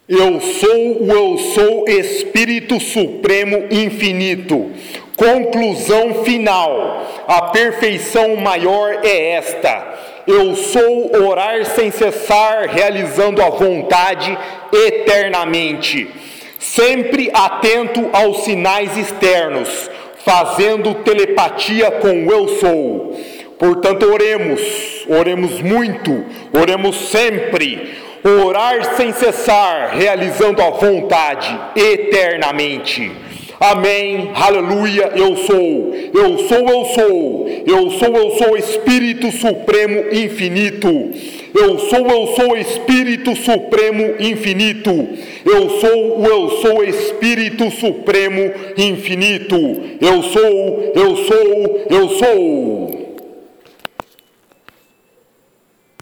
Eu sou Espírito Supremo Infinito. Conclusão final. A perfeição maior é esta. Eu sou orar sem cessar, realizando a vontade eternamente. Sempre atento aos sinais externos, fazendo telepatia com o eu sou. Portanto, oremos muito, oremos sempre. Orar sem cessar, realizando a vontade eternamente. Amém, aleluia, eu sou Espírito Supremo Infinito. Eu sou Espírito Supremo Infinito. Eu sou Espírito Supremo Infinito. Eu sou.